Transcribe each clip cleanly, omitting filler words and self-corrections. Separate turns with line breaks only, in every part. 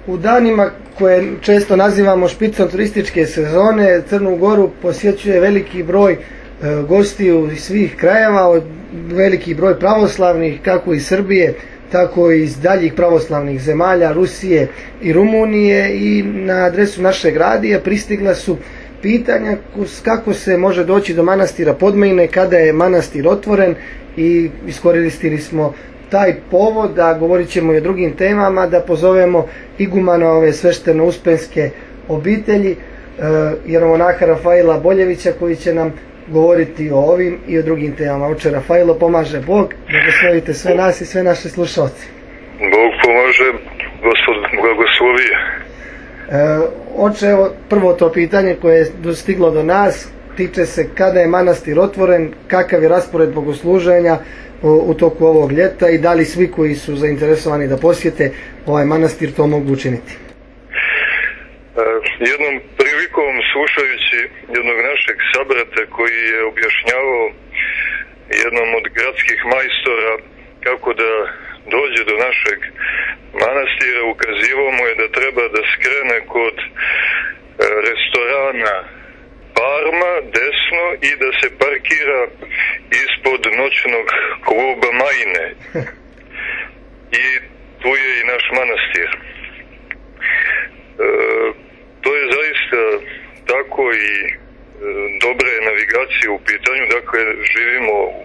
U danima koje često nazivamo špicom turističke sezone, Crnu Goru posjećuje veliki broj gostiju iz svih krajeva, veliki broj pravoslavnih, kako iz Srbije, tako i iz daljih pravoslavnih zemalja, Rusije i Rumunije, i na adresu našeg radija pristigla su pitanja kako se može doći do manastira Podmejne, kada je manastir otvoren, i iskoristili smo taj povod, a govorit ćemo i o drugim temama, da pozovemo igumana ove svešteno-uspenske obitelji, jeromonaha Rafaila Boljevića, koji će nam govoriti o ovim i o drugim temama. Oče Rafailo, pomaže Bog, blagoslovite sve nas i sve naše slušalce.
Bog pomaže, Gospod blagoslovi.
Oče, evo prvo to pitanje koje je dostiglo do nas tiče se kada je manastir otvoren, kakav je raspored bogosluženja u toku ovog ljeta i da li svi koji su zainteresovani da posjete ovaj manastir to mogu učiniti.
Jednom prilikom, slušajući jednog našeg sabrata koji je objašnjavao jednom od gradskih majstora kako da dođe do našeg manastira, ukazivao mu je da treba da skrene kod restorana Parma desno i da se parkira ispod noćnog kluba Majne. I tu je i naš manastir. To je zaista tako i dobra je navigacija u pitanju. Dakle, živimo u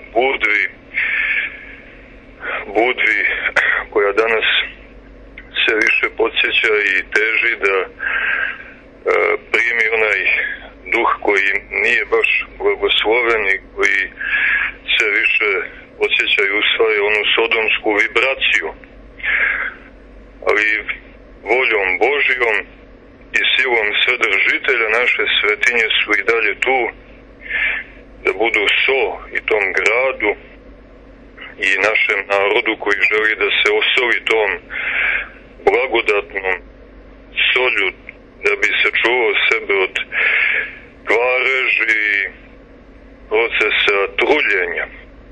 Budvi koja danas se više podsjeća i teži da primi onaj duh koji nije baš blagosloven i koji se više podsjeća i usvaja onu sodomsku vibraciju. Ali voljom Božijom i silom Svedržitelja naše svetinje su i dalje tu da budu so i tom gradu i našem narodu koji želi da se osoli tom blagodatnom solju, da bi se čuvao sebe od kvareži i procesa truljenja.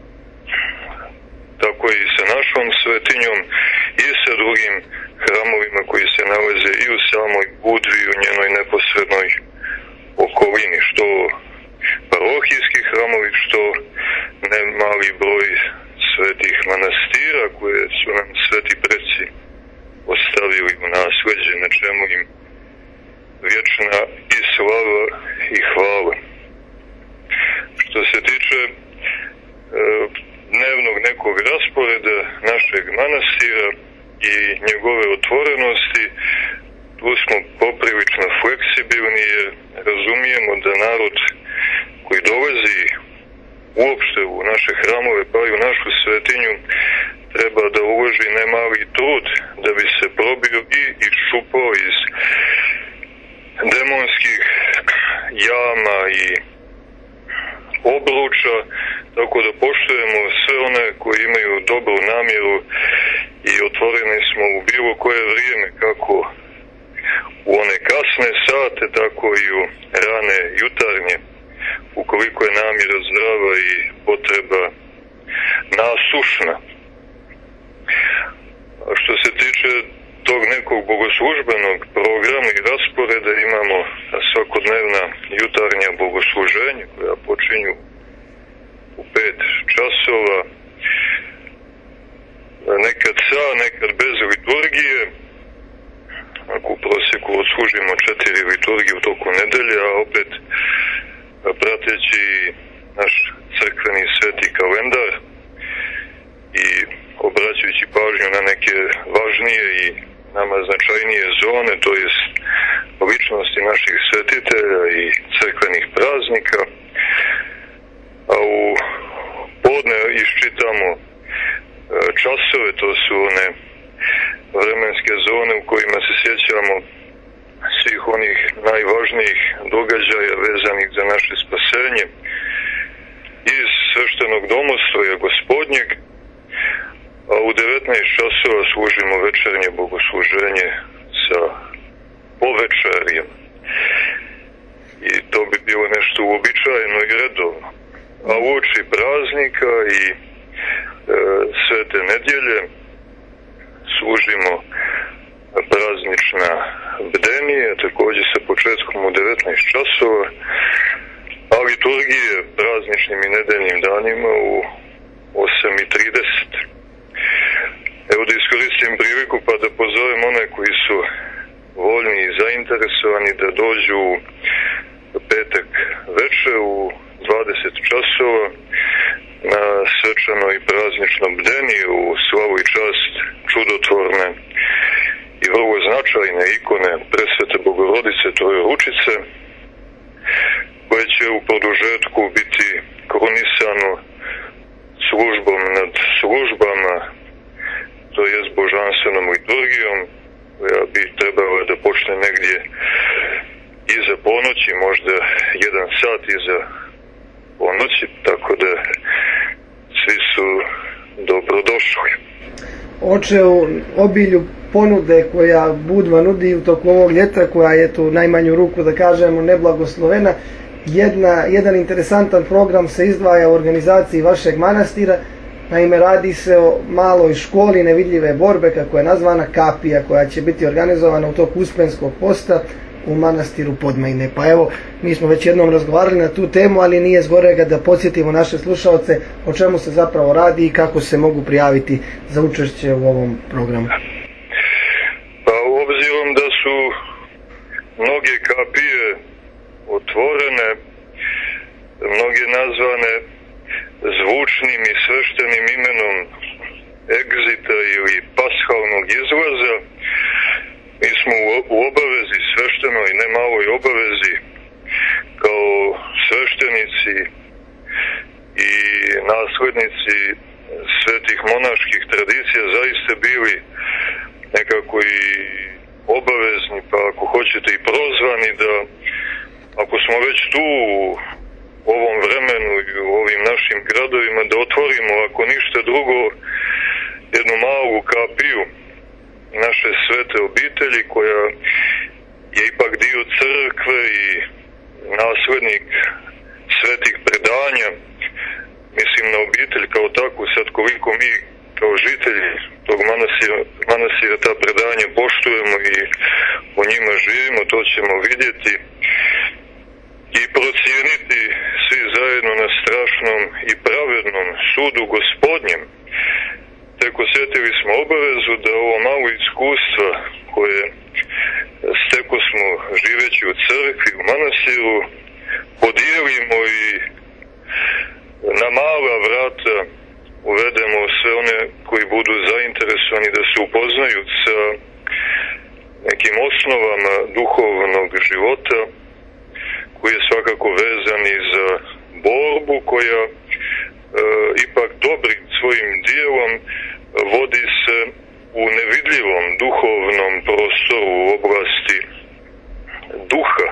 Tako i sa našom svetinjom i sa drugim hramovima koji se nalaze i u samoj Budvi i u njenoj neposrednoj okolini, što parohijski hramovi, što ne mali broj svetih manastira koje su nam sveti preci ostavili u nasleđe, na čemu im vječna i slava i hvala. Što se tiče dnevnog nekog rasporeda našeg manastira i njegove otvorenosti, tu smo poprilično fleksibilni jer razumijemo da narod koji dolazi uopšte u naše hramove pa i u našu svetinju treba da uloži nemali trud da bi se probio i iščupao iz demonskih jama i obruča, tako da poštujemo sve one koji imaju dobru namjeru i otvoreni smo u bilo koje vrijeme, kako u one kasne sate, tako i u rane jutarnje, ukoliko je namjera zdrava i potreba nasušna. A što se tiče tog nekog bogoslužbenog programa i rasporeda, imamo svakodnevna jutarnja bogosluženja koja počinju u 5 časova, nekad sa, nekad bez liturgije. Ako u prosjeku odslužimo 4 liturgije u toku nedelje, a opet prateći naš crkveni sveti kalendar i obraćajući pažnju na neke važnije i nama značajnije zone, to jest ličnosti naših svetitelja i crkvenih praznika, a u podne iščitamo časove, to su one vremenske zone u kojima se sjećamo svih onih najvažnijih događaja vezanih za naše spasenje iz sveštenog domostroja Gospodnjeg, a u 19 časova služimo večernje bogosluženje sa povečerjem. I to bi bilo nešto uobičajeno i redovno. A uoči praznika i svete nedjelje služimo praznična bdenija, također sa početkom u 19 časova, a liturgije prazničnim i nedeljnim danima u 8:30. Evo da iskoristim priliku pa da pozovem one koji su voljni i zainteresovani da dođu u petak večer u 20 časova na svečano i praznično bdenije u slavu i čast čudotvorne i vrlo značajne ikone Presvete Bogorodice Trojeručice, koje će u produžetku biti krunisano službom nad službama, to jest božanstvenom liturgijom, koja bi trebala da počne negdje iza ponoći, možda 1 sat iza ponoći, tako da svi su dobrodošli.
Oče, u obilju ponude koja Budva nudi u toku ovog ljeta, koja je tu najmanju ruku da kažemo neblagoslovena, jedan interesantan program se izdvaja u organizaciji vašeg manastira. Naime, radi se o maloj školi nevidljive borbe, kako je nazvana, kapija, koja će biti organizovana u toku Uspenskog posta u manastiru Podmajne. Pa evo, mi smo već jednom razgovarali na tu temu, ali nije zgorega da podsjetimo naše slušaoce o čemu se zapravo radi i kako se mogu prijaviti za učešće u ovom programu.
Pa obzirom da su mnoge kapije otvorene, mnoge nazvane zvučnim i sveštenim imenom egzita ili pashalnog izlaza, mi smo u obavezi, sveštenoj i ne maloj obavezi, kao sveštenici i naslednici svetih monaških tradicija zaista bili nekako i obavezni, pa ako hoćete i prozvani, da ako smo već tu u ovom vremenu i u ovim našim gradovima, da otvorimo, ako ništa drugo, jednu malu kapiju naše svete obitelji, koja je ipak dio crkve i naslednik svetih predanja. Mislim na obitelj kao takvu, sad koliko mi kao žitelji tog manastira ta predanja poštujemo i u njima živimo, to ćemo vidjeti i procijeniti svi zajedno na strašnom i pravednom sudu Gospodnjem. Tek osjetili smo obavezu da ovo malo iskustva koje steko smo živeći u crkvi, u manastiru, podijelimo i na mala vrata uvedemo sve one koji budu zainteresovani da se upoznaju sa nekim osnovama duhovnog života, koji je svakako vezan i za borbu koja ipak dobrim svojim dijelom vodi se u nevidljivom duhovnom prostoru u oblasti duha.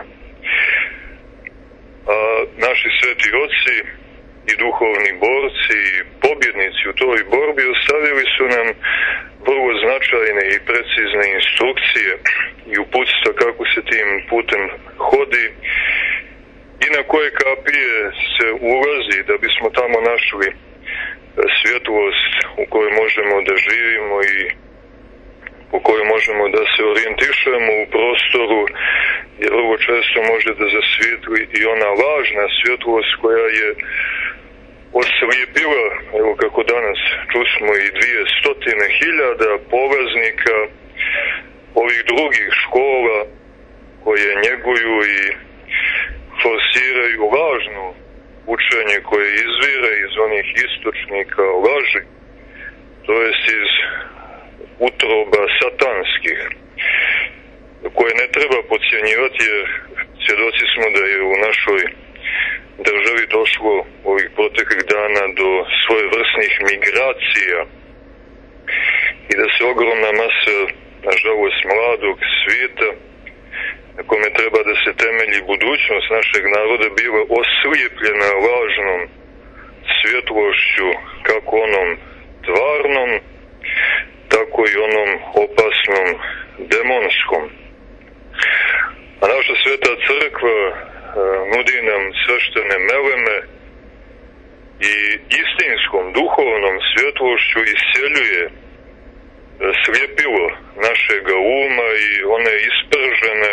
A naši sveti oci i duhovni borci i pobjednici u toj borbi ostavili su nam vrlo značajne i precizne instrukcije i uputstva kako se tim putem hodi i na koje kapije se ulazi da bismo tamo našli svjetlost u kojoj možemo da živimo i u kojoj možemo da se orijentišemo u prostoru, jer vrlo često može da zasvijetli i ona lažna svjetlost koja je oslijepila, evo kako danas čusmo, i 200.000 polaznika ovih drugih škola koje njeguju i forsiraju lažno učenje koje izvire iz onih istočnika laži, to jest iz utroba satanskih, koje ne treba podcjenjivati, jer svjedoci smo da je u našoj državi došlo ovih proteklih dana do svojevrsnih migracija i da se ogromna masa, nažalost, mladog svijeta, na kome treba da se temelji budućnost našeg naroda, bila oslijepljena lažnom svjetlošću, kako onom tvarnom, tako i onom opasnom demonskom. A naša sveta crkva nudi nam sveštene meleme i istinskom duhovnom svjetlošću isceljuje slijepilo našega uma i one ispržene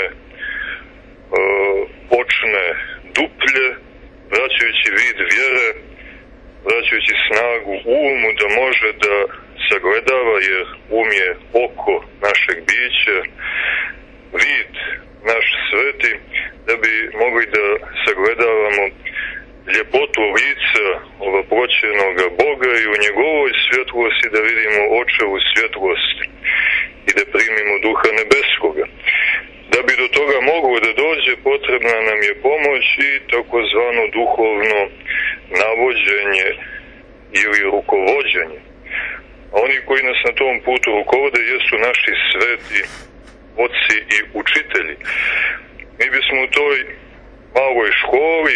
očne duplje, vraćajući vid vjere, vraćajući snagu umu da može da sagledava, jer um je oko našeg bića, vid naš sveti, da bi mogli da sagledavamo ljepotu lica ovoploćenoga Boga i u njegovoj svjetlosti da vidimo očevu svjetlost i da primimo duha nebeskoga. Da bi do toga moglo da dođe, potrebna nam je pomoć i takozvano duhovno navođenje ili rukovođenje. A oni koji nas na tom putu rukovode jesu naši sveti oci i učitelji. Mi bismo u toj maloj školi,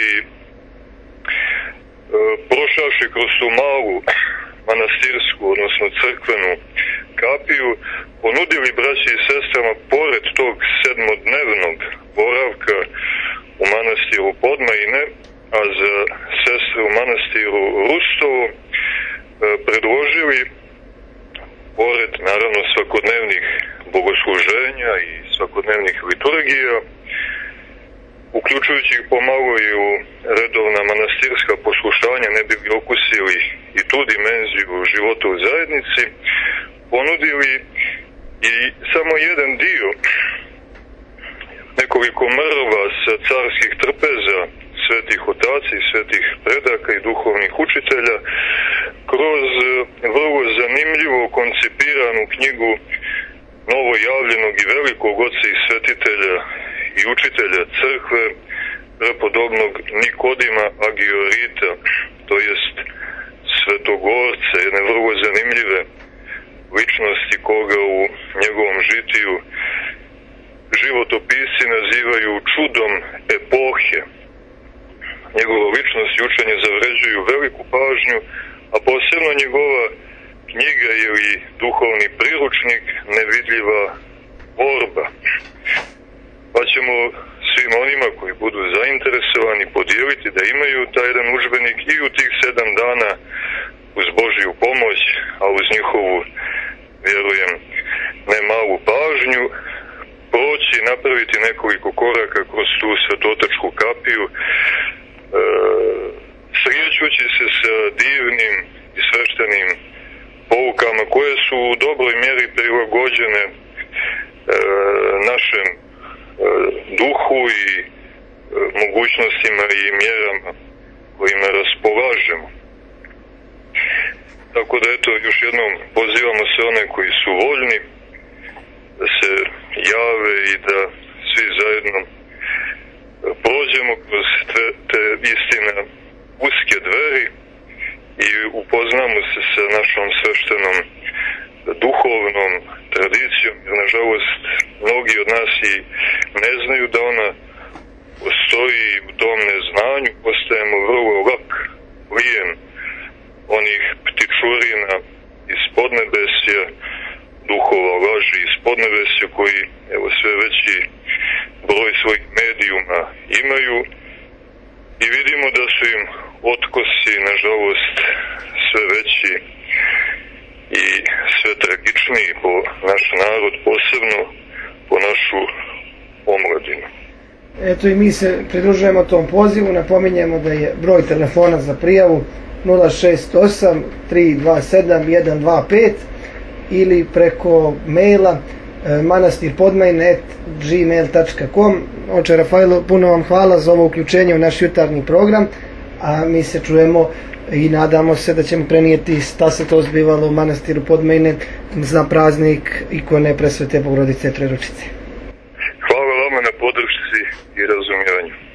prošavši kroz tu malu manastirsku, odnosno crkvenu kapiju, ponudili braći i sestrama, pored tog 7-dnevnog boravka u manastiru Podmajine, a za sestre u manastiru Rustovo predložili, pored naravno svakodnevnih bogosluženja i svakodnevnih liturgija, uključujući ih pomalo i u redovna manastirska poslušanja, ne bi li okusili i tu dimenziju života u zajednici, ponudili i samo jedan dio, nekoliko mrva sa carskih trpeza svetih otaca i svetih predaka i duhovnih učitelja, kroz vrlo zanimljivo koncipiranu knjigu novojavljenog i velikog oca i svetitelja i učitelja crkve, prepodobnog Nikodima Agiorita, to jest svetogorca, jedne vrlo zanimljive ličnosti koga u njegovom žitiju životopisci nazivaju čudom epohe. Njegova ličnost i učenje zavređuju veliku pažnju, a posebno njegova knjiga ili duhovni priručnik Nevidljiva borba. Pa ćemo svim onima koji budu zainteresovani podijeliti da imaju taj jedan udžbenik i u tih 7 dana uz Božju pomoć, a uz njihovu, vjerujem, ne malu pažnju, proći, napraviti nekoliko koraka kroz tu svetotačku kapiju, srećući se sa divnim i sveštenim poukama koje su u dobroj mjeri prilagođene našem duhu i mogućnostima i mjerama kojima raspolažemo. Tako da eto, još jednom pozivamo sve one koji su voljni da se jave i da svi zajedno prođemo kroz te istina uske dveri i upoznamo se sa našom sveštenom duhovnom tradicijom, jer nažalost mnogi od nas i ne znaju da ona postoji, i u tom neznanju postajemo vrlo lak plijen onih ptičurina iz podnebesja, duhova laži iz podnebesja koji evo sve veći broj svojih medijuma imaju i vidimo da su im otkosi nažalost sve veći i sve tragičniji po naš narod, posebno po našu omladinu.
Eto i mi se pridružujemo tom pozivu, napominjemo da je broj telefona za prijavu 068 327 125 ili preko maila manastirpodmajin@gmail.com. Oče Rafailo, puno vam hvala za ovo uključenje u naš jutarnji program, a mi se čujemo i nadamo se da ćemo prenijeti šta se to zbivalo u manastiru Podmajine za praznik ikone Presvete Bogorodice Trojeručice.
Hvala vama na podršci i razumijevanju.